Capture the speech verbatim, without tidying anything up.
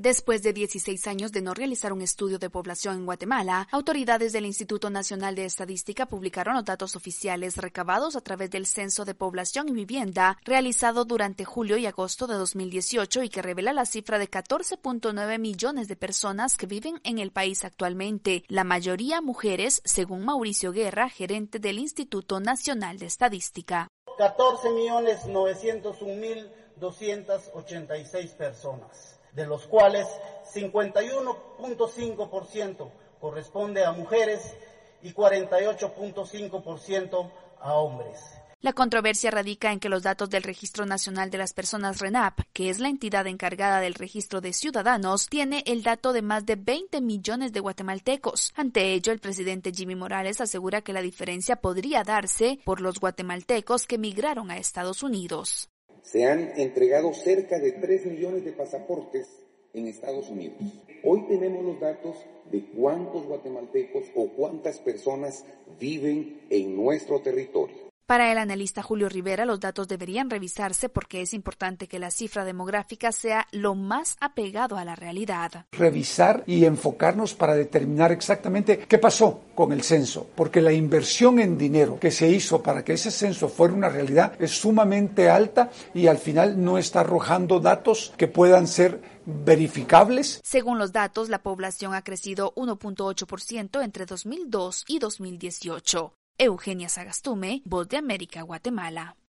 Después de dieciséis años de no realizar un estudio de población en Guatemala, autoridades del Instituto Nacional de Estadística publicaron los datos oficiales recabados a través del Censo de Población y Vivienda realizado durante julio y agosto de dos mil dieciocho y que revela la cifra de catorce punto nueve millones de personas que viven en el país actualmente, la mayoría mujeres, según Mauricio Guerra, gerente del Instituto Nacional de Estadística. catorce millones novecientos un mil doscientas ochenta y seis personas, de los cuales cincuenta y uno punto cinco por ciento corresponde a mujeres y cuarenta y ocho punto cinco por ciento a hombres. La controversia radica en que los datos del Registro Nacional de las Personas RENAP, que es la entidad encargada del registro de ciudadanos, tiene el dato de más de veinte millones de guatemaltecos. Ante ello, el presidente Jimmy Morales asegura que la diferencia podría darse por los guatemaltecos que migraron a Estados Unidos. Se han entregado cerca de tres millones de pasaportes en Estados Unidos. Hoy tenemos los datos de cuántos guatemaltecos o cuántas personas viven en nuestro territorio. Para el analista Julio Rivera, los datos deberían revisarse porque es importante que la cifra demográfica sea lo más apegado a la realidad. Revisar y enfocarnos para determinar exactamente qué pasó con el censo, porque la inversión en dinero que se hizo para que ese censo fuera una realidad es sumamente alta y al final no está arrojando datos que puedan ser verificables. Según los datos, la población ha crecido uno punto ocho por ciento entre dos mil dos y dos mil dieciocho. Eugenia Sagastume, Voz de América, Guatemala.